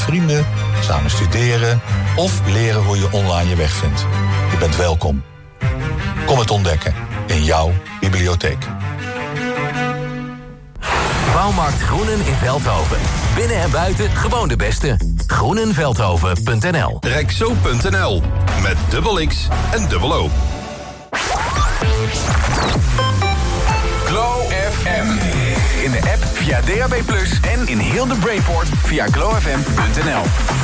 vrienden, samen studeren of leren hoe je online je weg vindt. Je bent welkom. Kom het ontdekken in jouw bibliotheek. Bouwmarkt Groenen in Veldhoven. Binnen en buiten gewoon de beste. Groenenveldhoven.nl. Rexo.nl. Met dubbel X en dubbel O. Glow FM. In de app via DAB+ en in heel de Brainport via glowfm.nl.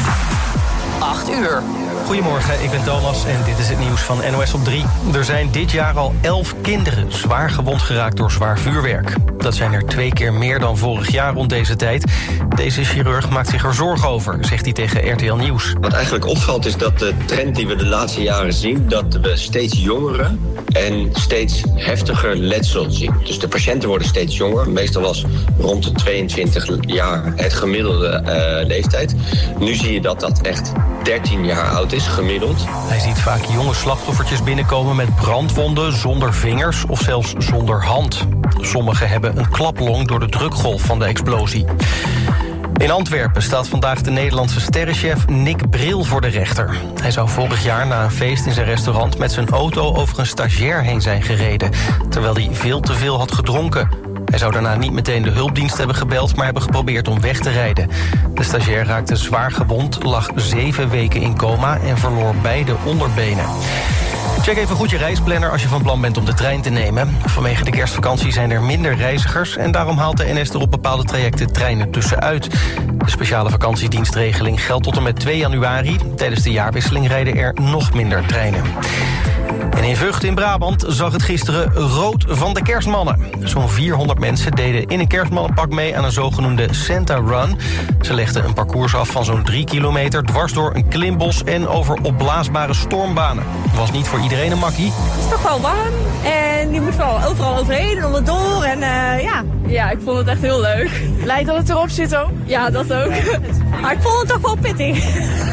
8 uur. Goedemorgen, ik ben Thomas en dit is het nieuws van NOS op 3. Er zijn dit jaar al 11 kinderen zwaar gewond geraakt door zwaar vuurwerk. Dat zijn er 2 keer meer dan vorig jaar rond deze tijd. Deze chirurg maakt zich er zorgen over, zegt hij tegen RTL Nieuws. Wat eigenlijk opvalt is dat de trend die we de laatste jaren zien, dat we steeds jongere en steeds heftiger letsel zien. Dus de patiënten worden steeds jonger. Meestal was rond de 22 jaar het gemiddelde leeftijd. Nu zie je dat dat echt 13 jaar oud is, gemiddeld. Hij ziet vaak jonge slachtoffertjes binnenkomen met brandwonden, zonder vingers of zelfs zonder hand. Sommigen hebben een klaplong door de drukgolf van de explosie. In Antwerpen staat vandaag de Nederlandse sterrenchef Nick Bril voor de rechter. Hij zou vorig jaar na een feest in zijn restaurant met zijn auto over een stagiair heen zijn gereden, terwijl hij veel te veel had gedronken. Hij zou daarna niet meteen de hulpdienst hebben gebeld, maar hebben geprobeerd om weg te rijden. De stagiair raakte zwaar gewond, lag 7 weken in coma en verloor beide onderbenen. Check even goed je reisplanner als je van plan bent om de trein te nemen. Vanwege de kerstvakantie zijn er minder reizigers en daarom haalt de NS er op bepaalde trajecten treinen tussenuit. De speciale vakantiedienstregeling geldt tot en met 2 januari. Tijdens de jaarwisseling rijden er nog minder treinen. En in Vught in Brabant zag het gisteren rood van de kerstmannen. Zo'n 400 mensen deden in een kerstmannenpak mee aan een zogenoemde Santa Run. Ze legden een parcours af van zo'n 3 kilometer... dwars door een klimbos en over opblaasbare stormbanen. Was niet voor iedereen een makkie. Het is toch wel warm en je moet wel overal overheen en onderdoor en ja. Ja, ik vond het echt heel leuk. Lijkt dat het erop zit ook? Ja, dat ook. Maar ik vond het toch wel pittig.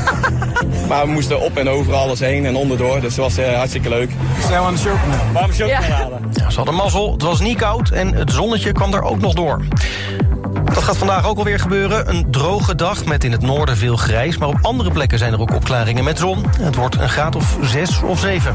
Maar we moesten op en over alles heen en onderdoor, dus het was hartstikke leuk. Zijn we aan de chocomel? Waarom chocomel halen? Ja, ze hadden mazzel, het was niet koud en het zonnetje kwam er ook nog door. Dat gaat vandaag ook alweer gebeuren. Een droge dag met in het noorden veel grijs, maar op andere plekken zijn er ook opklaringen met zon. Het wordt een graad of 6 of 7.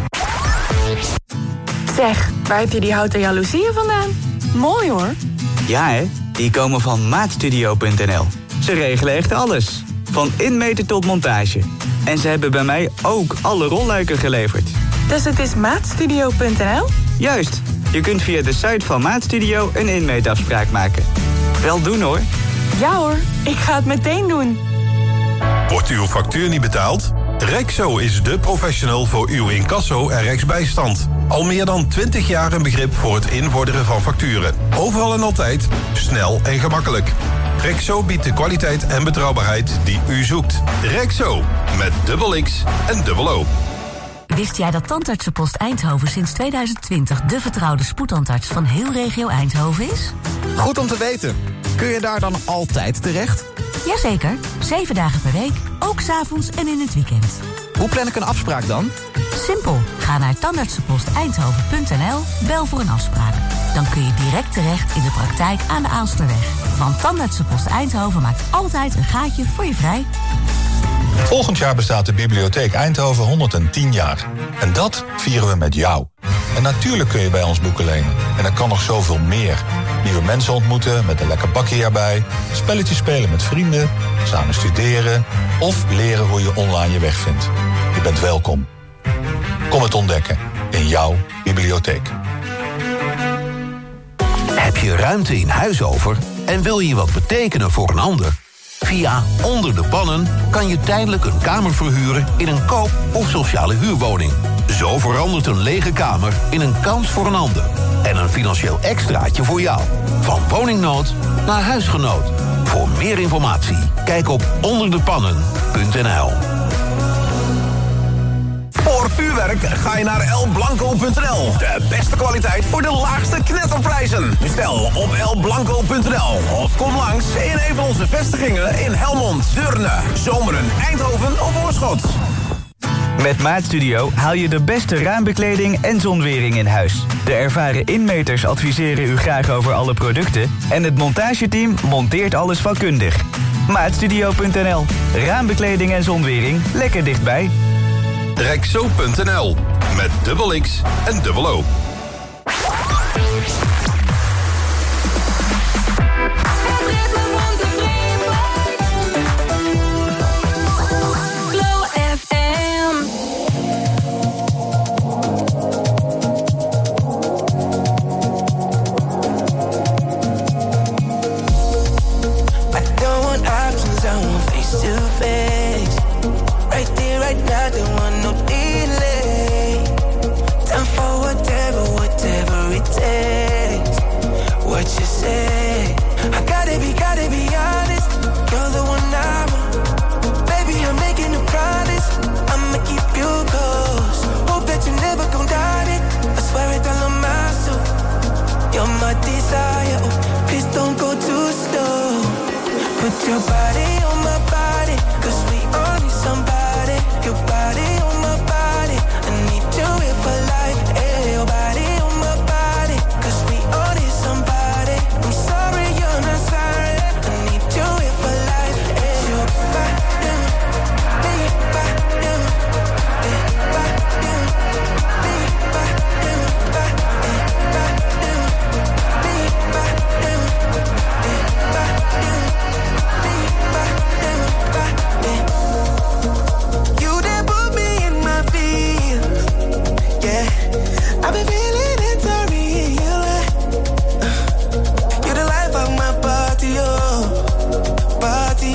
Zeg, waar heb je die houten jaloezieën vandaan? Mooi hoor. Ja hè, die komen van maatstudio.nl. Ze regelen echt alles. Van inmeten tot montage. En ze hebben bij mij ook alle rolluiken geleverd. Dus het is maatstudio.nl? Juist. Je kunt via de site van Maatstudio een inmeetafspraak maken. Wel doen hoor. Ja hoor, ik ga het meteen doen. Wordt uw factuur niet betaald? Rexo is de professional voor uw incasso en rechtsbijstand. Al meer dan 20 jaar een begrip voor het invorderen van facturen. Overal en altijd, snel en gemakkelijk. Rexo biedt de kwaliteit en betrouwbaarheid die u zoekt. Rexo, met dubbel X en dubbel O. Wist jij dat Tandartsenpost Eindhoven sinds 2020 de vertrouwde spoedtandarts van heel regio Eindhoven is? Goed om te weten. Kun je daar dan altijd terecht? Jazeker, 7 dagen per week, ook 's avonds en in het weekend. Hoe plan ik een afspraak dan? Simpel, ga naar tandartsenposteindhoven.nl, bel voor een afspraak. Dan kun je direct terecht in de praktijk aan de Aalsterweg. Want Tandartsenpost Eindhoven maakt altijd een gaatje voor je vrij. Volgend jaar bestaat de Bibliotheek Eindhoven 110 jaar. En dat vieren we met jou. En natuurlijk kun je bij ons boeken lenen. En er kan nog zoveel meer. Nieuwe mensen ontmoeten met een lekker bakje erbij. Spelletjes spelen met vrienden. Samen studeren. Of leren hoe je online je weg vindt. Je bent welkom. Kom het ontdekken in jouw bibliotheek. Heb je ruimte in huis over en wil je wat betekenen voor een ander? Via Onder de Pannen kan je tijdelijk een kamer verhuren in een koop- of sociale huurwoning. Zo verandert een lege kamer in een kans voor een ander. En een financieel extraatje voor jou. Van woningnood naar huisgenoot. Voor meer informatie, kijk op onderdepannen.nl. Voor vuurwerk ga je naar elblanco.nl. De beste kwaliteit voor de laagste knetterprijzen. Bestel op elblanco.nl of kom langs in een van onze vestigingen in Helmond, Deurne, Zomeren, Eindhoven of Oorschot. Met Maatstudio haal je de beste raambekleding en zonwering in huis. De ervaren inmeters adviseren u graag over alle producten en het montageteam monteert alles vakkundig. Maatstudio.nl. Raambekleding en zonwering lekker dichtbij. Rexo.nl. Met dubbel X en dubbel O. Your body on my body, 'cause we all need somebody. Your body on my body, I need you here for life. Hey, your body on my body, 'cause we all need somebody. I'm sorry you're not sorry, I need you here for life. Hey, your body, hey, body, hey, body, hey, I've been feeling it to real. You're the life of my party, oh, party,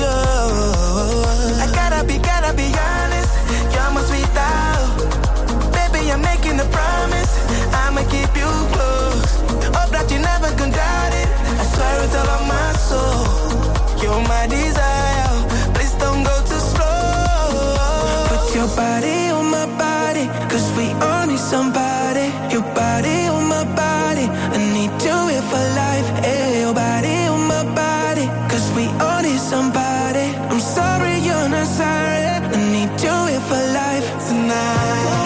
oh. I gotta be honest, you're my sweet out. Baby, I'm making a promise, I'ma keep you close. Hope that you never gonna doubt it, I swear it's all on my soul. You're my desire, please don't go too slow. Put your body on my body, 'cause we all need somebody. Your body on my body, I need you here for life. Hey, your body on my body, 'cause we all need somebody. I'm sorry you're not sorry, I need you here for life tonight.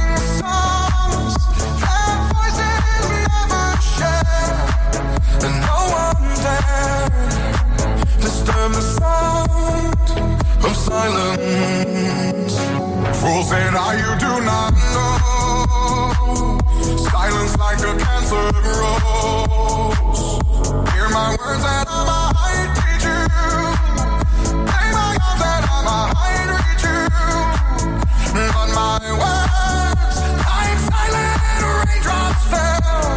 And disturb the sound of silence. Fools say now you do not know. Silence like a cancer grows. Hear my words and I might teach you. Play my arms and I might reach you. But my words, like silent raindrops fell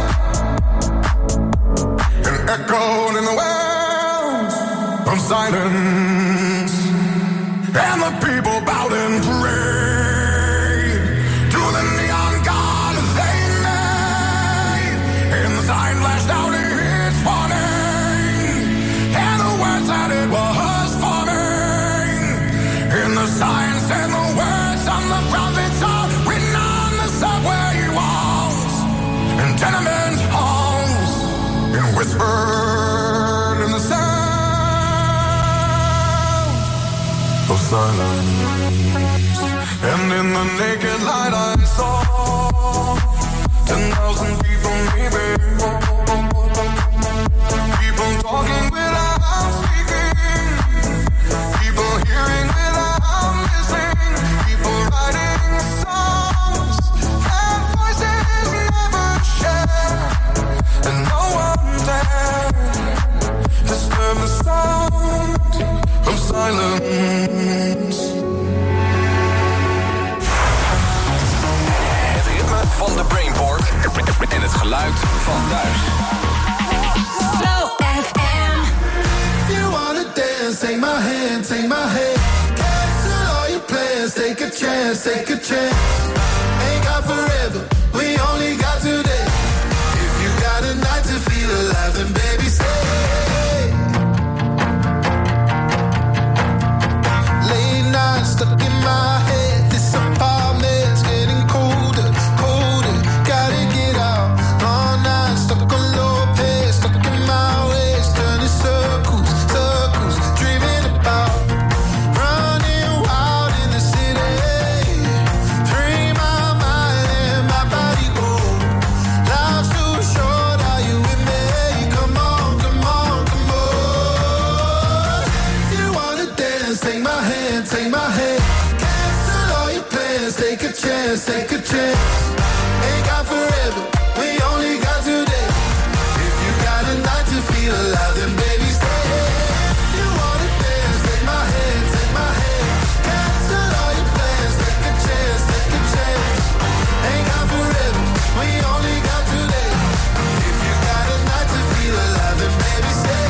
and echoed in the wells of silence. And the people bowed and prayed to the neon god they made. And the sign flashed out its warning, and the words that it was forming. And the sign said the words on the prophets are written on the subway walls and tenement halls, and whispered in the sound of silence. And in the naked light I saw 10,000 people, maybe. People talking without speaking. People hearing without listening. People writing songs that voices never share. And no one dared disturb the sound of silence. Het ritme van de Brainport en het geluid van thuis. Flow FM. If you wanna dance, take my hand, take my hand. Cancel all your plans, take a chance, take a chance. Ain't got forever, we only got today. If you got a night to feel alive, then baby stay. Late night stuck in my head, this apartment's getting colder, colder. Gotta get out, all night stuck on low pace, stuck in my ways, turning circles, circles, dreaming about running wild in the city. Free my mind and my body go. Life's too short, are you with me? Come on, come on, come on. If you wanna dance, take my hand, take my hand. Cancel all your plans, take a chance, take a chance. Ain't got forever, we only got today. If you got a night to feel alive, then baby stay. If you wanna dance, take my hand, take my hand. Cancel all your plans, take a chance, take a chance. Ain't got forever, we only got today. If you got a night to feel alive, then baby stay.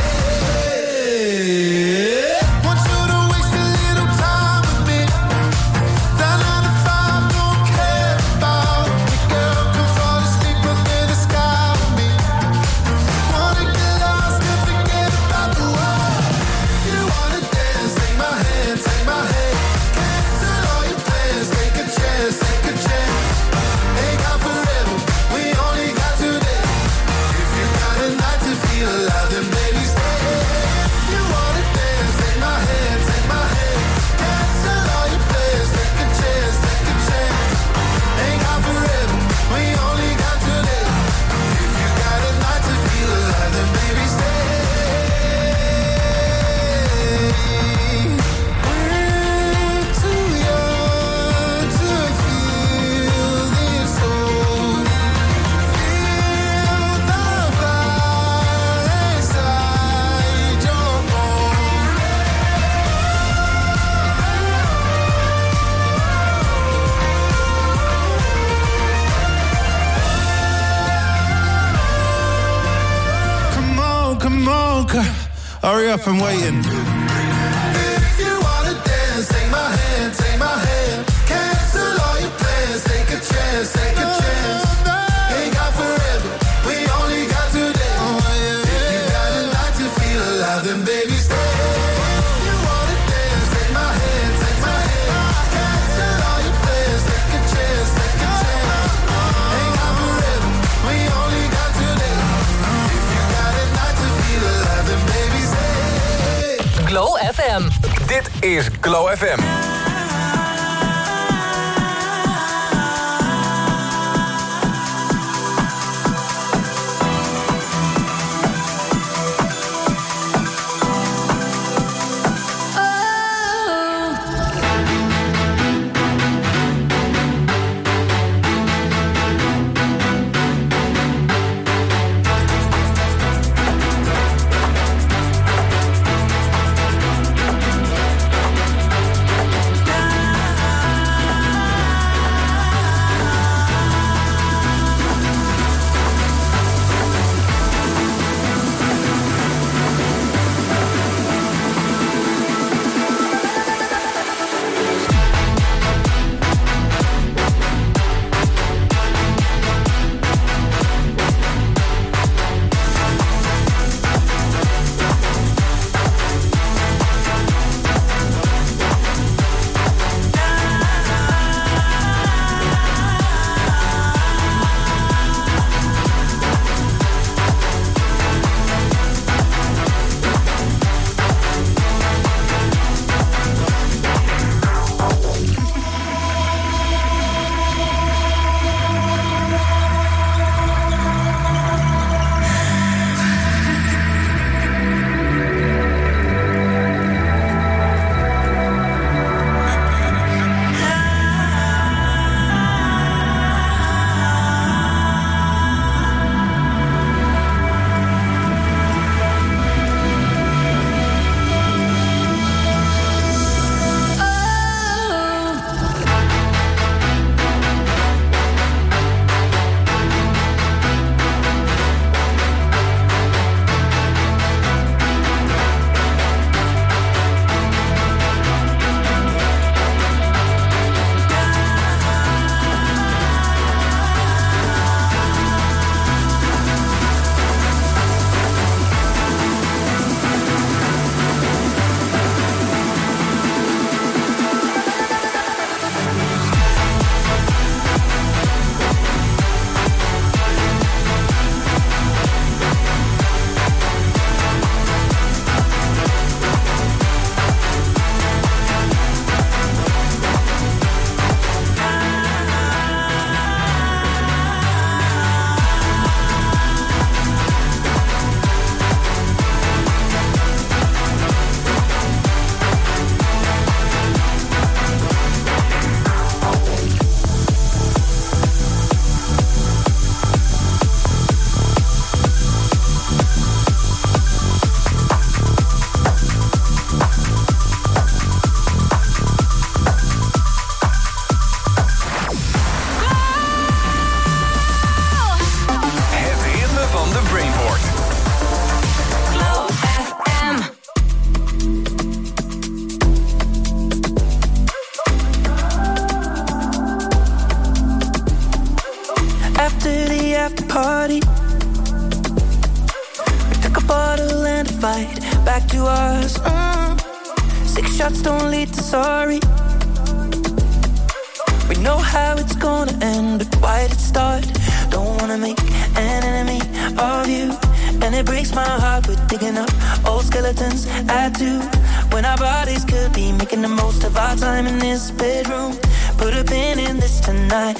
Want you to waste a little time with me. That 9 to 5 don't care about me. Girl, come fall asleep under the sky with me. Wanna get lost and forget about the world. If you wanna dance, take my hand, take my hand. Cancel all your plans, take a chance, take a chance. Ain't got forever, we only got today. If you got a night to feel alive, then baby stay. If you wanna dance, take my hand, take my hand. Cancel all your plans, take a chance, take a chance. Ain't got forever, we only got today. If you got a night to feel alive, then baby stay. We're too young to feel this old. Feel the fire inside your bones. Come on, hurry up, I'm waiting. If you wanna dance, take my hand, take my hand. Cancel all your plans, take a chance, take a chance. Ain't got forever, we only got today. If you got a night to feel alive, then baby stay. If you wanna dance, take my hand, take my hand. Cancel all your plans, take a chance, take a chance. Ain't got forever, we only got today. If you got a night to feel alive, then baby stay. Glow FM. Dit is Glow FM. back to us. 6 shots don't lead to sorry. We know how it's gonna end, but why did it start? Don't wanna make an enemy of you. And it breaks my heart, we're digging up old skeletons, I do. When our bodies could be making the most of our time in this bedroom. Put a pin in this tonight.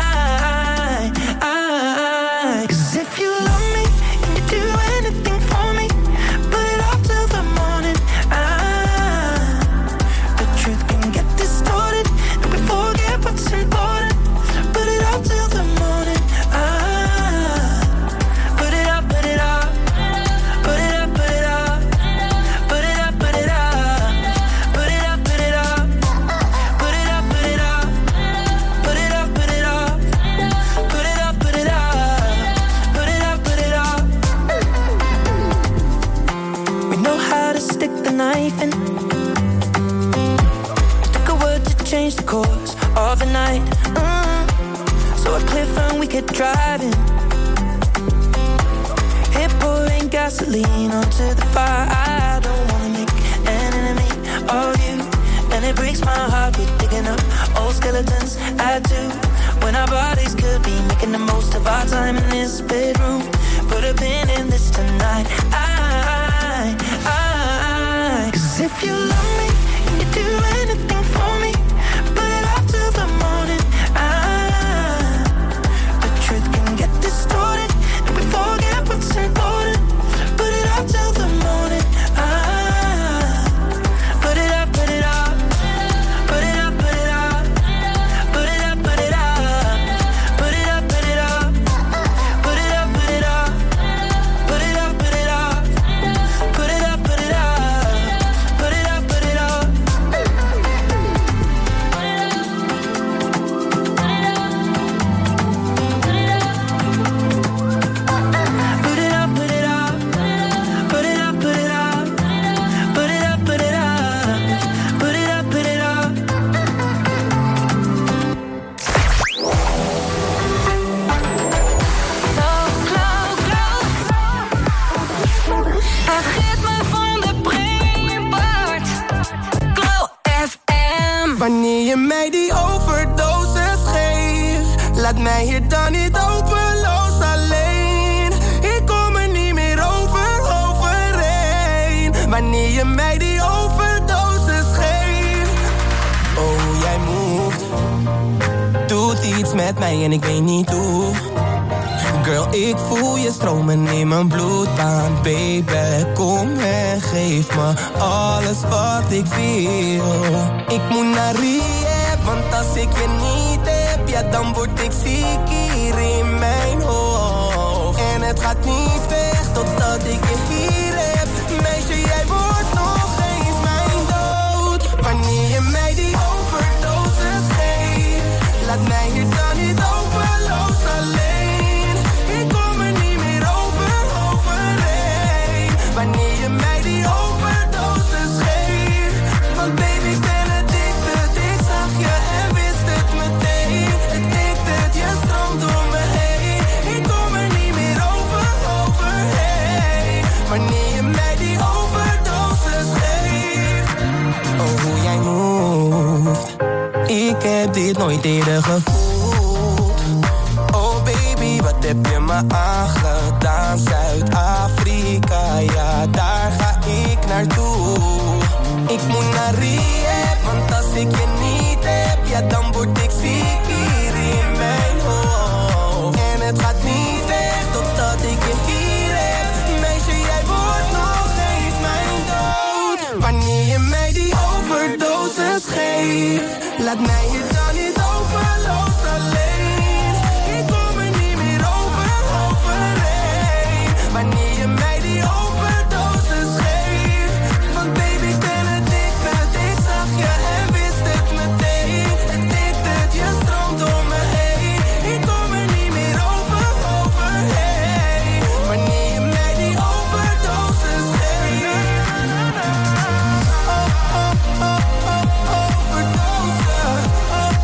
Cause if you love me and you do anything for me, put it off till the morning. The truth can get distorted and we forget what's important. Put it off till the morning. Put it up, put it up. Put it up, put it up. Put it up, put it up. Put it up, put it up. Put it up, put it up. Put it up, put it up. Put it up, put it up. Put it up, put it up. We know how to stick the knife in. It took a word to change the course of the night. So a cliff and we kept driving. Hit pouring gasoline onto the fire. I don't wanna make an enemy of you. And it breaks my heart, we're digging up old skeletons, I do. When our bodies could be making the most of our time in this bedroom. Put a pin in this tonight. Cause if you love me, you do anything for me. Put it off till the morning. The truth can get distorted and we forget what's important. Put it off till the morning. Put it up, put it up. Put it up, put it up. Put it up, put it up. Put it up, put it up. Put it up, put it up. Put it up, put it up. Put it up, put it up. Put it up, put it up. Put it up, put it up. Put it up, put it up. Put it up, put it up. Put it up, put it up. Het ritme van de Brainport. Glow FM. Wanneer je mij die overdosis geeft, laat mij hier dan niet hopeloos alleen. Ik kom er niet meer overheen. Wanneer je mij die overdosis geeft. Oh, jij moet. Doet iets met mij en ik weet niet hoe. Girl, ik voel je stromen in mijn bloedbaan. Baby, kom en geef me alles wat ik wil. Ik moet naar rehab, want als ik je niet heb, ja dan word ik ziek hier in mijn hoofd. En het gaat niet weg totdat ik je hier heb. Meisje, jij wordt nog eens mijn dood. Wanneer je mij die overdosis geeft, laat mij hier dan niet hopeloos alleen. Ik kom er niet meer overheen. Wanneer je mij die overdosis geeft. Want baby, ik ben addicted. Ik zag je en wist het meteen. Addicted, je stroomt door me heen. Ik kom er niet meer overheen. Wanneer je mij die overdosis geeft. Oh, hoe jij moeft. Ik heb dit nooit eerder gevoeld. Oh baby, wat heb je me aangedaan? Zuid-Afrika, ja daar ga ik naartoe. Ik moet naar rehab, want als ik je niet heb, ja dan word ik ziek hier in mijn hoofd. En het gaat niet weg totdat ik je hier heb. Meisje, jij wordt nog eens mijn dood. Wanneer je mij die overdosis geeft, laat mij je dan niet hopeloos alleen. Ik kom er niet meer overheen. Wanneer je mij die overdosis geeft. Want baby, ik ben addicted. Ik zag je en wist het meteen. Addicted, je stroomt door me heen. Ik kom er niet meer overheen. Wanneer je mij die overdosis geeft. Overdosis.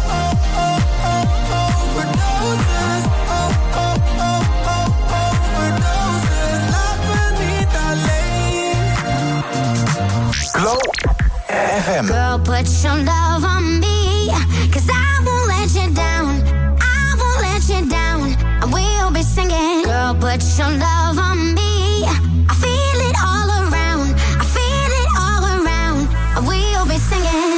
FM. Girl, put your love on me, 'cause I won't let you down. I won't let you down. And we'll be singing. Girl, put your love on me. I feel it all around. I feel it all around. And we'll be singing.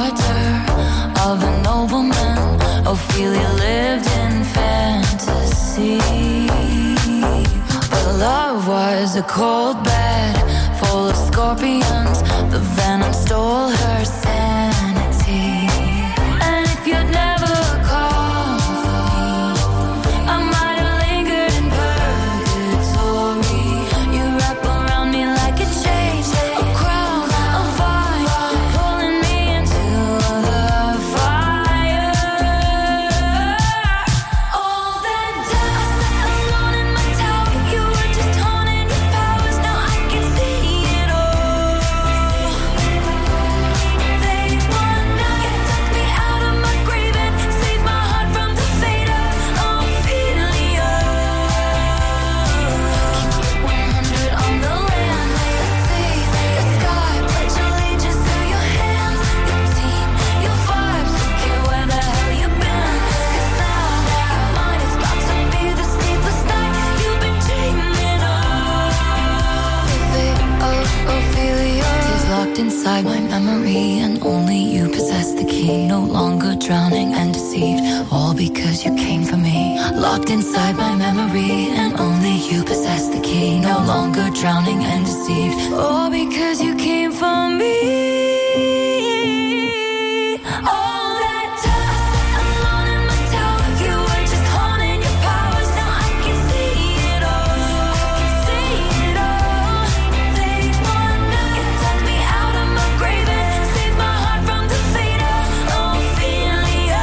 of a nobleman. Ophelia lived in fantasy. sea. But love was a cold bed full of scorpions. The venom stole her sanity. And if you'd never called for me, I might have lingered in purgatory. You wrap around me like a chain, a crown, a vine, pulling me into the fire. All that time I sat alone in my tower. You were just honing your powers. Now I can see it all. They won now. You took me out of my grave and saved my heart from the fate of Ophelia. Keep 100 on the land, lay the sea, the sky. Pledge allegiance to your hands, your team, your vibes. Don't care where the hell you've been. 'Cause now your mind is about to be the sleepless night you've been dreaming of. The fate of Ophelia is locked inside my memory, and only you possess the key. No longer drowning and deceived, all because you came for me. Locked inside my memory, and only you possess the key. No longer drowning and deceived, all because you came for me. All that time I sat alone in my tower. You were just honing your powers. Now I can see it all. I can see it all. They won now. You dug me out of my grave and saved my heart from the fate of Ophelia.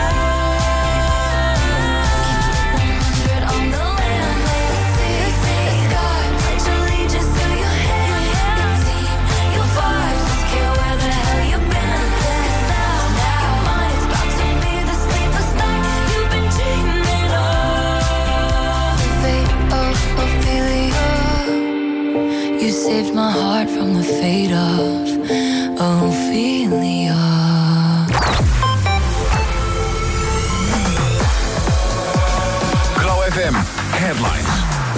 Keep 100 on the land, lay the sea, the sky. Pledge allegiance to your hand, your team, your vibes. Don't care where the hell you've been. 'Cause now your mind is about to be the sleepless night you've been dreaming of. The fate of Ophelia. You saved my heart from the fate of Ophelia. Glow FM Headlines.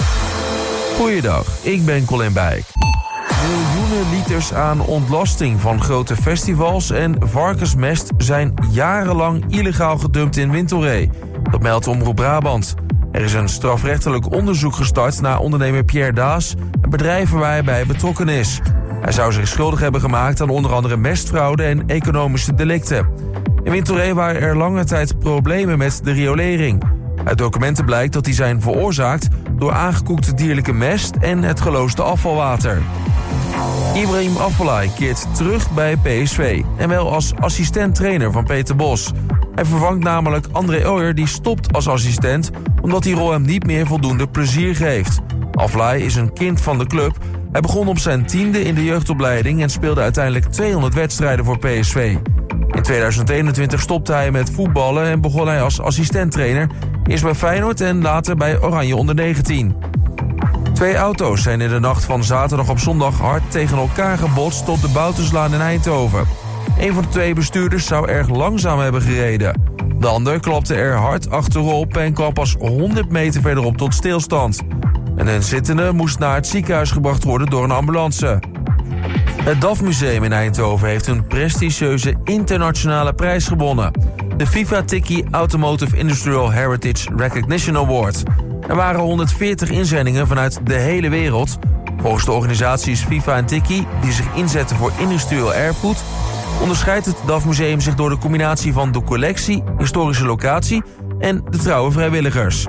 Goeiedag, ik ben Colin Bijk. Miljoenen liters aan ontlasting van grote festivals en varkensmest zijn jarenlang illegaal gedumpt in Wintelree. Dat meldt Omroep Brabant. Er is een strafrechtelijk onderzoek gestart naar ondernemer Pierre Daas en bedrijven waar hij bij betrokken is. Hij zou zich schuldig hebben gemaakt aan onder andere mestfraude en economische delicten. In Wintelree waren er lange tijd problemen met de riolering. Uit documenten blijkt dat die zijn veroorzaakt door aangekoekte dierlijke mest en het geloosde afvalwater. Ibrahim Afellay keert terug bij PSV en wel als assistent-trainer van Peter Bos. Hij vervangt namelijk André Ooyer, die stopt als assistent omdat die rol hem niet meer voldoende plezier geeft. Afellay is een kind van de club. Hij begon op zijn 10e in de jeugdopleiding en speelde uiteindelijk 200 wedstrijden voor PSV. In 2021 stopte hij met voetballen en begon hij als assistent-trainer. Eerst bij Feyenoord en later bij Oranje onder 19. 2 auto's zijn in de nacht van zaterdag op zondag hard tegen elkaar gebotst op de Bouterslaan in Eindhoven. Een van de 2 bestuurders zou erg langzaam hebben gereden. De ander klapte er hard achterop en kwam pas 100 meter verderop tot stilstand. En een zittende moest naar het ziekenhuis gebracht worden door een ambulance. Het DAF Museum in Eindhoven heeft een prestigieuze internationale prijs gewonnen. De FIFA Tiki Automotive Industrial Heritage Recognition Award. Er waren 140 inzendingen vanuit de hele wereld. Volgens de organisaties FIFA en Tiki, die zich inzetten voor industrieel erfgoed, onderscheidt het DAF Museum zich door de combinatie van de collectie, historische locatie en de trouwe vrijwilligers.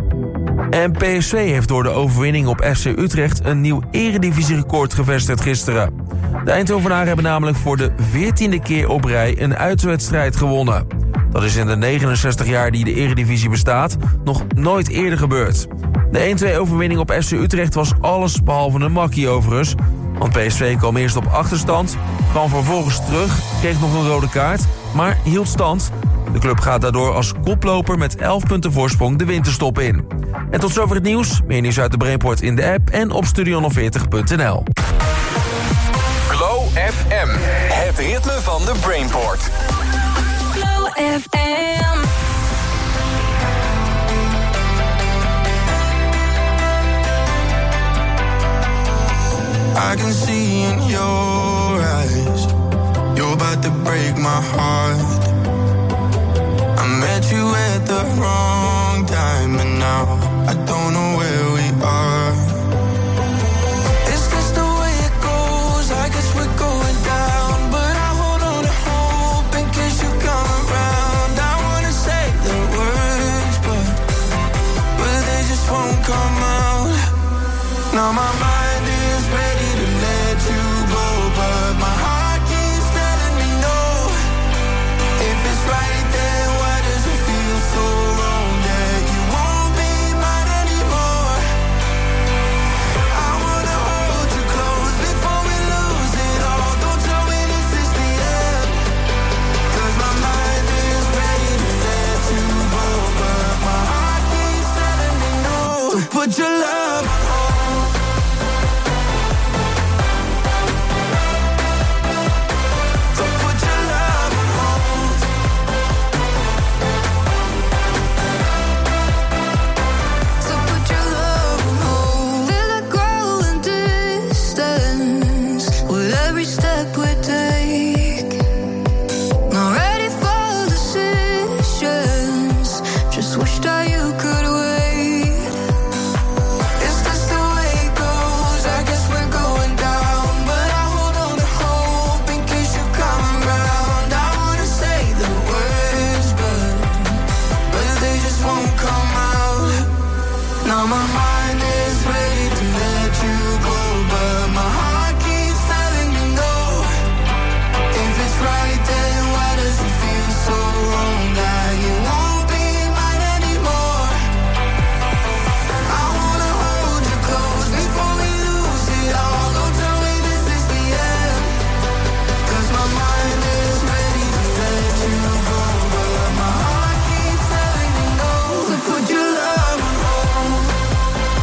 En PSV heeft door de overwinning op FC Utrecht een nieuw eredivisierecord gevestigd gisteren. De Eindhovenaren hebben namelijk voor de 14e keer op rij een uitwedstrijd gewonnen. Dat is in de 69 jaar die de eredivisie bestaat nog nooit eerder gebeurd. De 1-2 overwinning op FC Utrecht was alles behalve een makkie overigens. Want PSV kwam eerst op achterstand, kwam vervolgens terug, kreeg nog een rode kaart, maar hield stand. De club gaat daardoor als koploper met 11 punten voorsprong de winterstop in. En tot zover het nieuws. Meer nieuws uit de Brainport in de app en op studio40.nl. Glow FM, het ritme van de Brainport. Glow FM. I can see in your eyes, you're about to break my heart. I met you at the wrong time, and now I don't know where we are. Is this the way it goes? I guess we're going down, but I hold on to hope in case you come around. I wanna say the words, but they just won't come out. Now my mind is ready to let you go, but my heart keeps telling me no. If it's right, then why does it feel so wrong that you won't be mine anymore? I wanna hold you close before we lose it all. Don't tell me this is the end, 'cause my mind is ready to let you go, but my heart keeps telling me no. So put your love on hold. So put your love on hold. So put your love on hold. Feel it growing distance with every step we take. Not ready for decisions. Just wish that you could wait. Is this the way it goes? I guess we're going down, but I hold on to hope in case you come around. I wanna say the words, but they just won't come out. Now my mind is ready to let you go, but my heart keeps telling me no. If it's right, then why does it feel so wrong that you won't be mine anymore? I wanna hold you close before we lose it all. Don't tell me this is the end, 'cause my mind is ready to let you go, but my heart keeps telling me no. So put your love on hold.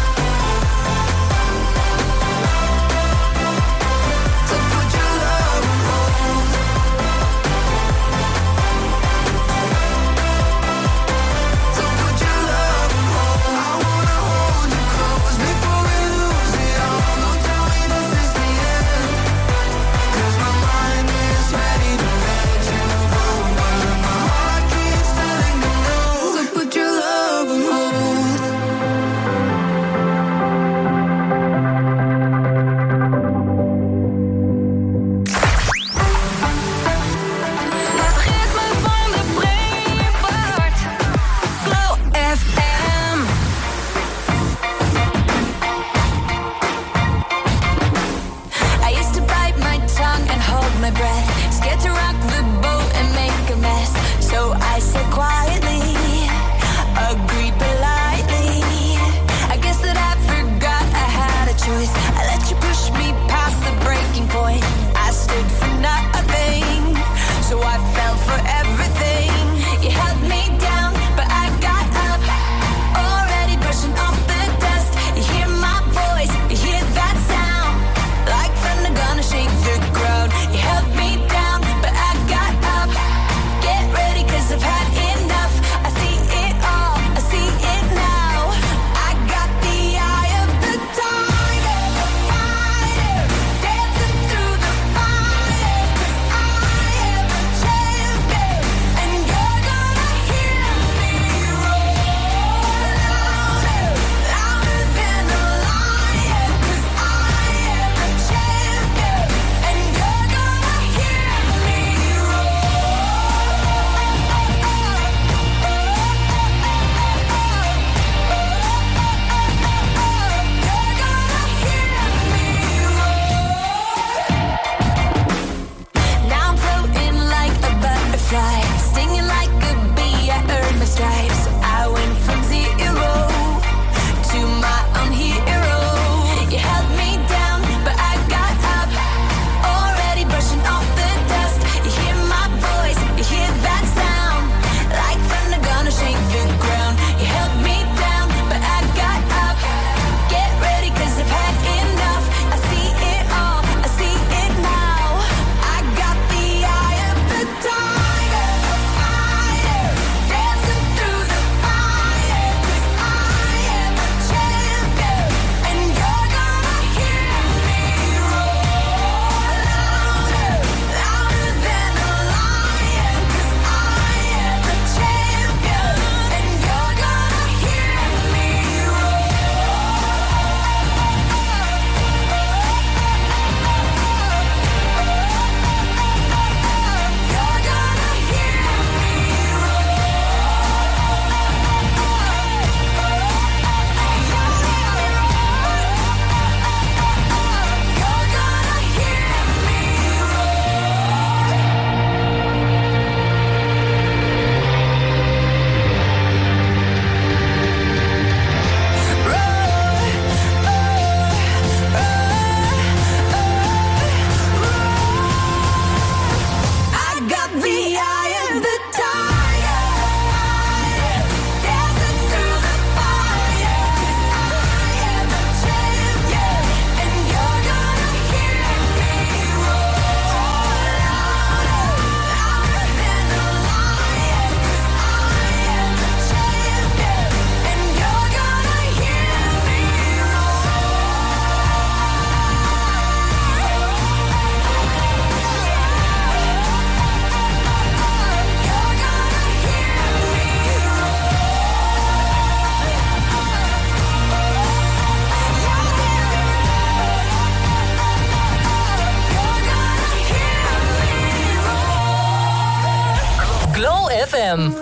FM.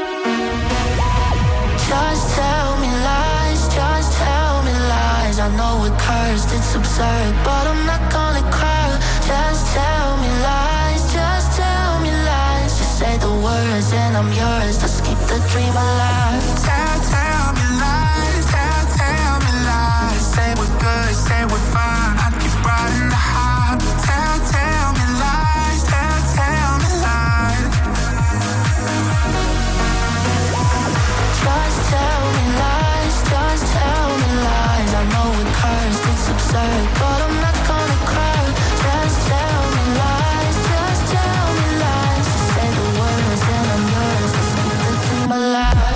Just tell me lies, just tell me lies. I know we're cursed, it's absurd, but I'm not gonna cry. Just tell me lies, just tell me lies. Just say the words and I'm yours. Let's keep the dream alive. Tell me lies, tell me lies. Say we're good, say we're fine. I keep riding the high. Tell me lies, tell me lies. Just tell me lies, just tell me lies. I know we're cursed, it's absurd, but I'm not gonna cry. Just tell me lies, just tell me lies. Just say the words and I'm yours. Let's keep the dream alive.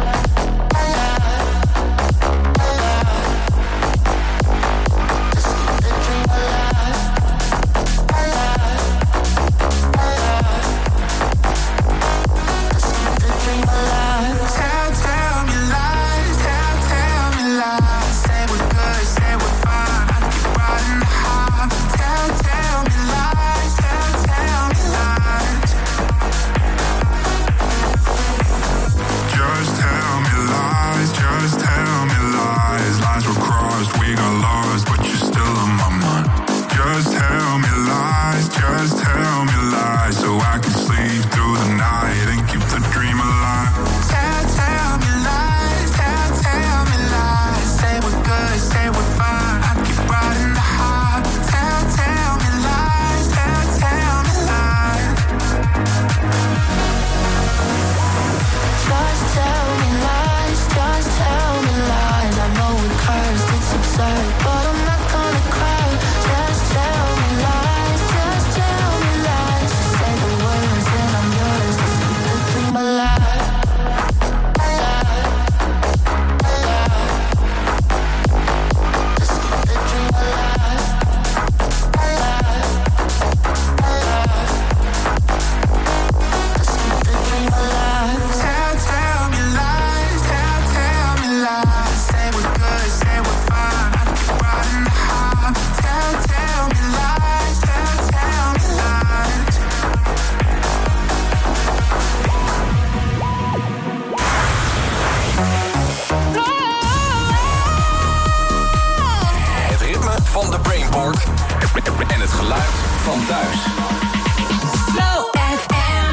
En het geluid van thuis. Flow FM.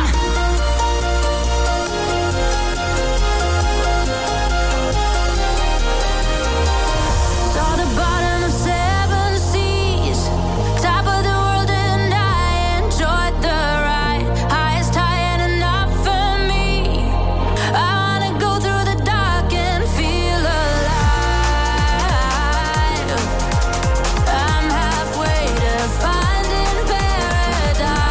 Saw the bottom of 7 seas, top of the world, and I enjoyed the ride. Highest high and enough for me. I wanna go through the dark and feel alive. I'm halfway to finding paradise.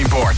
Report.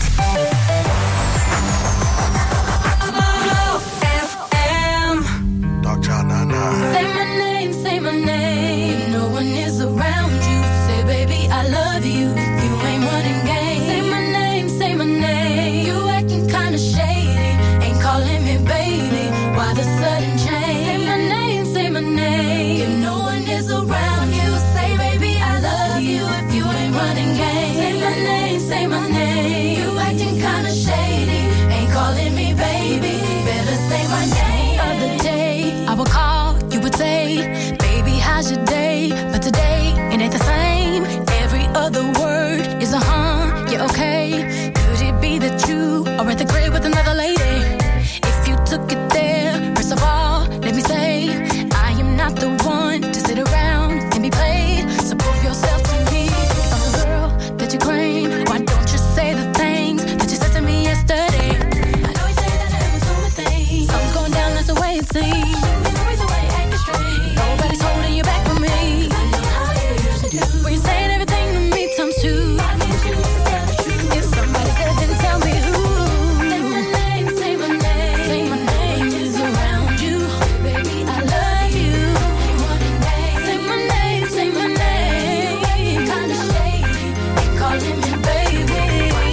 Dog Child 99. Say my name. No one is around you. Say, baby, I love you. If you ain't running game. Say my name. You acting kinda shady. Ain't calling me baby. Why the sudden change? Say my name. If no one is around you, say, baby, I love you. If you ain't running game. Say my name. You acting kinda shady. Ain't calling me baby. Better say my name. Other day, I would call, you would say, baby, how's your day? But today, it ain't the same. Every other word is a yeah, okay. Could it be that you are at the crib with another lady? If you took it there, first of all, let me say, I am not the one to sit around and be played. So prove yourself to me. I'm the girl that you claim. Why don't you say the things that you said to me yesterday? I know you say that I was doing my thing. Something's going down, that's the way it seems. Nobody's holding you back from me. I know how you usually do. When you're saying everything to me times two. I need you to tell the truth. If somebody said, then tell me who. Say my name is around you. Baby, I love you. Say my name. Kinda shady. Ain't calling me baby.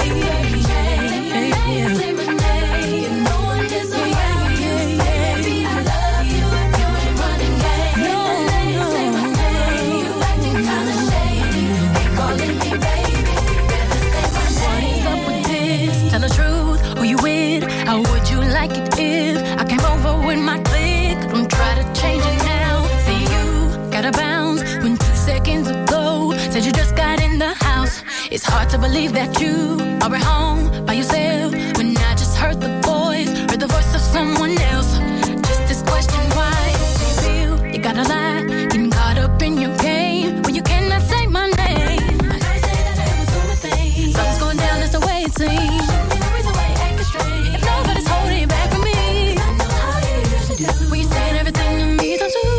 Say my name. If no one is around you, baby, I love you. If you ain't running game. Say my name. You acting kinda shady. Ain't calling me baby. Better say my name. What is up with this? Tell the truth. Who you with? How would you like it if I came over with my clique? Don't try to change it now. See you gotta bounce when 2 seconds ago said you just got in the house. It's hard to believe that you are at home by yourself when I just heard the voice of someone else. Just this question, why do you feel you gotta lie? Getting caught up in your game when you cannot say my name. I know you say that I was doing my thing. Something's going down, that's the way it seems. If nobody's holding you back from me, I know how you usually do. When you're saying everything to me, don't you?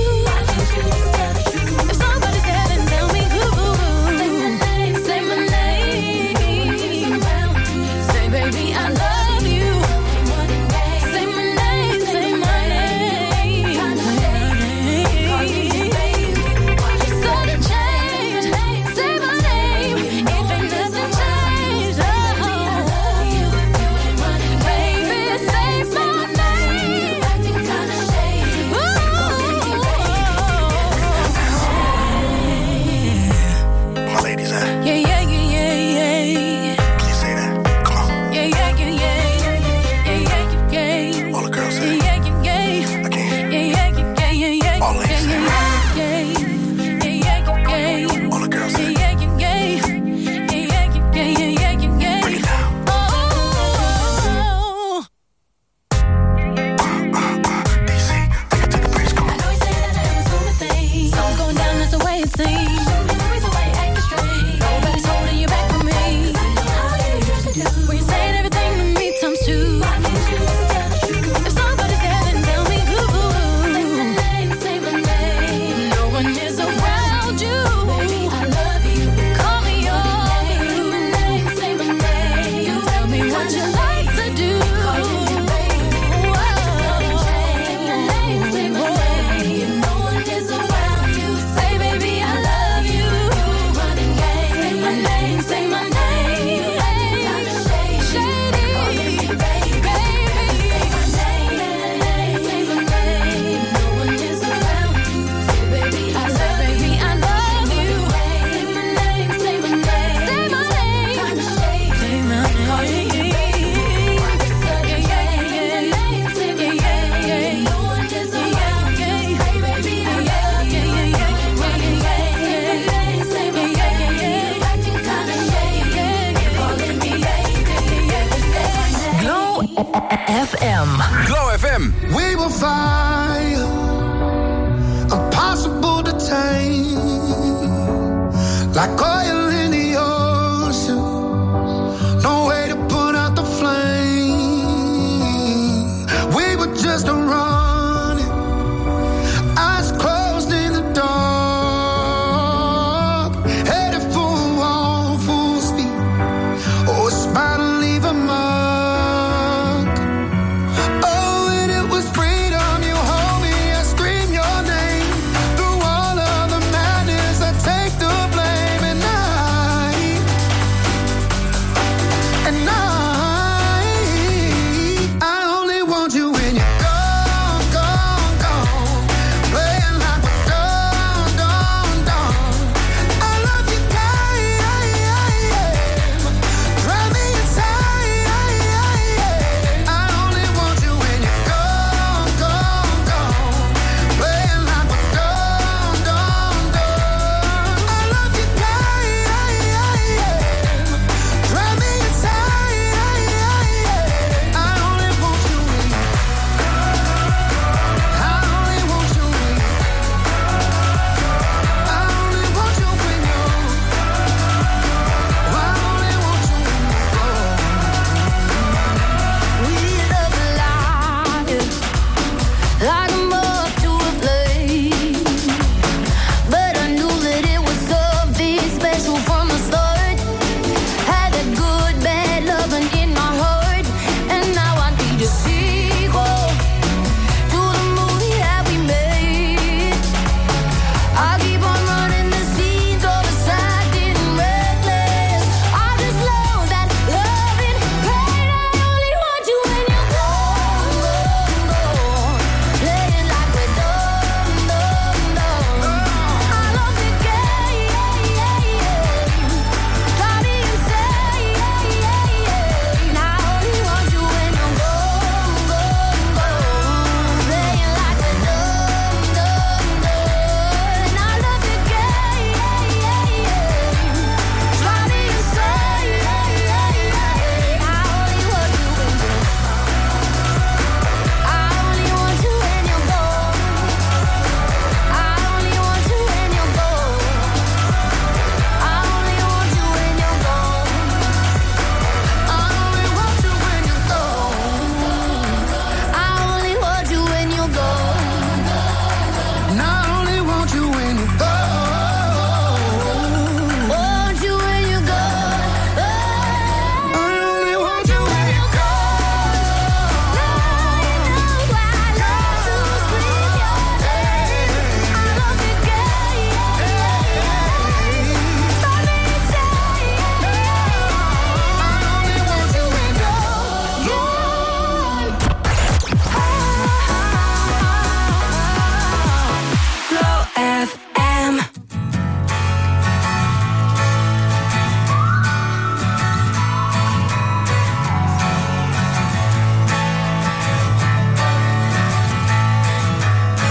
If somebody's there, then tell me who. Say my name. Say, baby, I love you. Say my name. Sudden change. Say my name. If it doesn't change, baby, say my name. Acting kinda shady. My ladies, Yeah. please say that. Come on. Yeah. All the girls say. Yeah. Again. Yeah. All the ladies say. Yeah. All the girls say. Bring it down. DC, take it to the bridge. Come on. Something's going down, that's the way it seems. Nobody's holding you back from me. When you're saying everything to me times two. If somebody's there, then tell me who. Say my name. No one is around you. Baby, I love you. Call me yours. Say my name. You tell me what you like to do. Say my name. If no one is around you, say, baby, I love you. Running game. Say my name. Say my name. Shady. Baby. Say my name. No one is around you. Say, baby, I love you. Say my name. Say my name. Say my name. Say my name. No one is around you. Say, baby, I love you. Say my name. Acting kinda shady. Calling me baby. Glow FM. Glow FM. We will fire, impossible to tame, like oil in the ocean. No way to put out the flame. We were just running, eyes closed in the dark, headed for a wall, full speed. Oh, a smile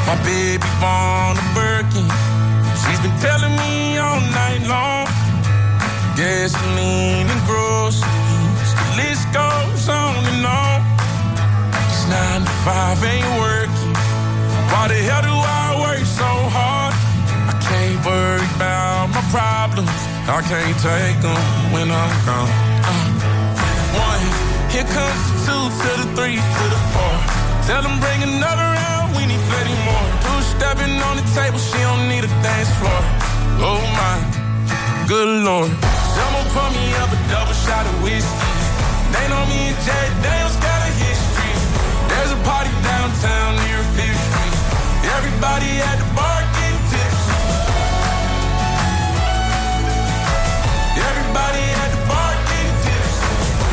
My baby born a Birkin. She's been telling me all night long. Gasoline and groceries, the list goes on and on. It's 9 to 5, ain't working. Why the hell do I work so hard? I can't worry about my problems. I can't take them when I'm gone. 1, here comes the 2 to the 3 to the 4. Tell them bring another round, we need plenty more. 2 stepping on the table, she don't need a dance floor. Oh my, good Lord. Someone pour me up a double shot of whiskey. They know me and Jack Daniels got a history. There's a party downtown near 5th Street. Everybody at the bar getting tipsy. Everybody at the bar getting tipsy.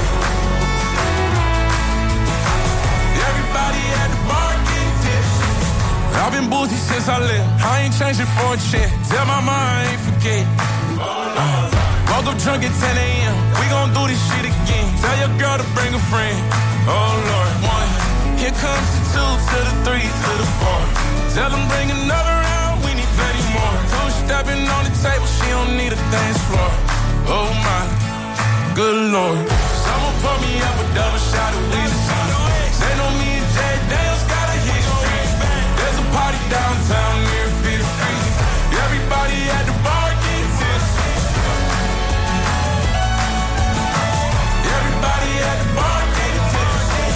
Everybody at the bar getting tipsy. I've been boozy since I left. I ain't changing for a check. Tell my mind I ain't forget. Woke up drunk at 10 a.m. We gon' do this shit again. Tell your girl to bring a friend. Oh Lord. 1, here comes the 2 to the 3 to the 4. Tell them bring another round, we need plenty more. 2 stepping on the table, she don't need a dance floor. Oh my, good Lord. Someone pour me up a double shot of whiskey. They know me and Jack Daniels got a history. There's a party downtown near 5th Street. Everybody at the bar getting tipsy. Everybody at the bar getting tipsy.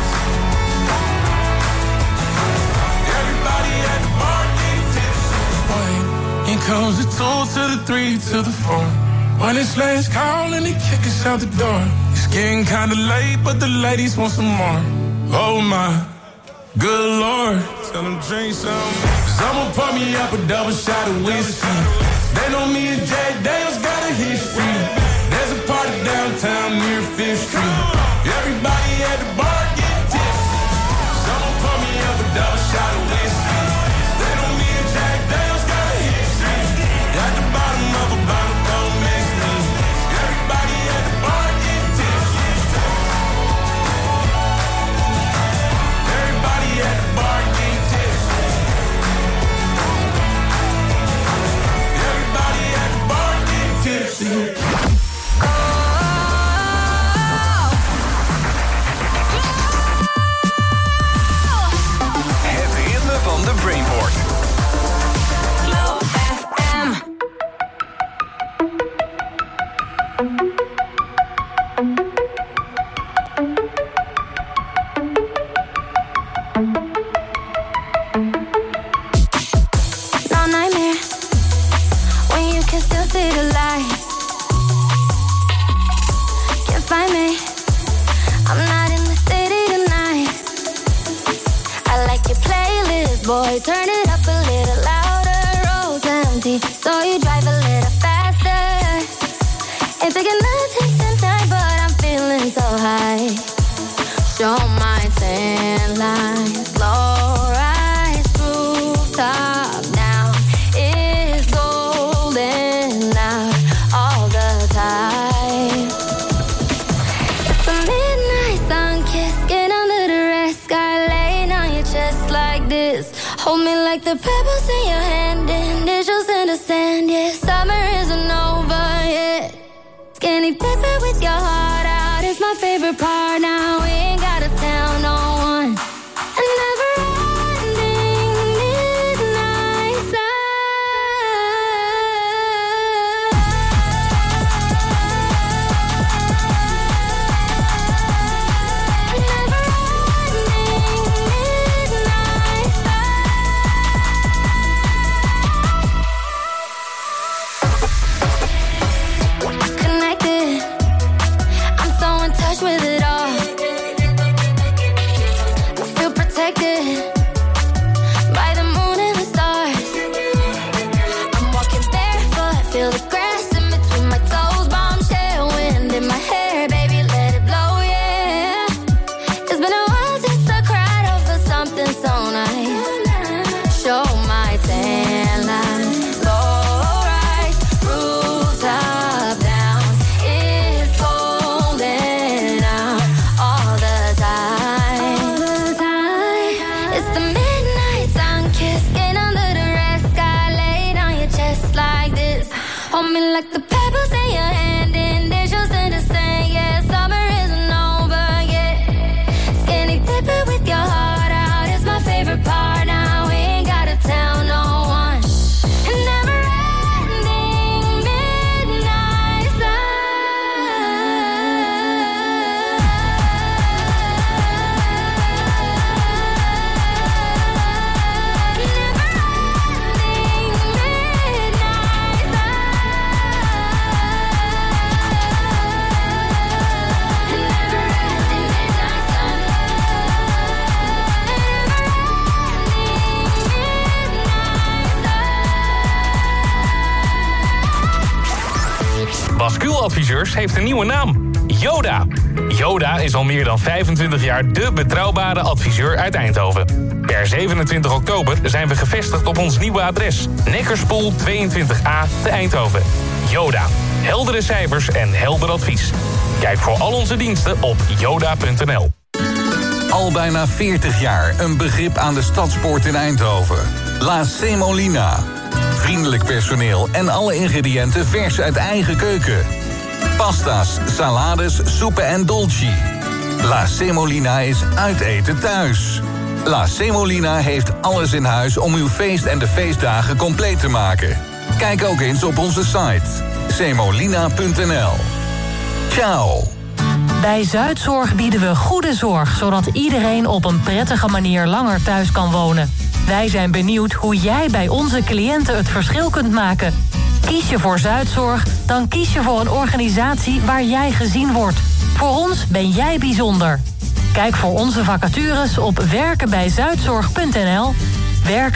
Everybody at the bar getting tipsy. In comes the 2 to the 3 to the 4. When it's last call and they kick us out the door. It's getting kinda late, but the ladies want some more. Oh my, good Lord. Tell them drink some. Someone pour me up a double shot of whiskey. They know me and Jack Daniels got a history. There's a party downtown near 5th Street. Everybody at the bar getting tipsy. Someone pour me up a double shot of whiskey. They know me and Jack Daniels got a history. At the bottom of a bottle, don't mix me. Everybody at the bar getting tipsy. Everybody at the bar getting tipsy. Everybody at the bar getting tipsy. Het ritme van de Brainport. Glow FM. No nightmare when you can still see the light. Can't find me. I'm not in the city tonight. I like your playlist, boy. Turn it up a little louder. Roads empty, so you drive a little faster. Ain't thinking nothing tonight, but I'm feeling so high. Show my tan line, slow rise, rooftop down. It's golden out all the time. It's the midnight sun kiss, get under the red sky, laying on your chest like this. Hold me like the pebbles in your hand, initials in the sand. Yeah, summer isn't over yet. Skinny dipping with your heart out is my favorite part. Now we ain't gotta tell no one. A never-ending midnight sun. A never-ending midnight sun. Connected, I'm so in touch with it all. like the pebbles in your hand, and there's just in the sand. Yeah, summer isn't over yet. Skinny dipping with your heart out is my favorite part. Now we ain't gotta tell no one. Never ending midnight sun. Basculadviseurs heeft een nieuwe naam. Yoda. Yoda is al meer dan 25 jaar de betrouwbare adviseur uit Eindhoven. Per 27 oktober zijn we gevestigd op ons nieuwe adres. Neckerspoel 22A te Eindhoven. Yoda. Heldere cijfers en helder advies. Kijk voor al onze diensten op yoda.nl. Al bijna 40 jaar een begrip aan de Stadspoort in Eindhoven. La Semolina. Vriendelijk personeel en alle ingrediënten vers uit eigen keuken. Pasta's, salades, soepen en dolci. La Semolina is uit eten thuis. La Semolina heeft alles in huis om uw feest en de feestdagen compleet te maken. Kijk ook eens op onze site semolina.nl. Ciao. Bij Zuidzorg bieden we goede zorg, zodat iedereen op een prettige manier langer thuis kan wonen. Wij zijn benieuwd hoe jij bij onze cliënten het verschil kunt maken. Kies je voor Zuidzorg, dan kies je voor een organisatie waar jij gezien wordt. Voor ons ben jij bijzonder. Kijk voor onze vacatures op werkenbijzuidzorg.nl. Werken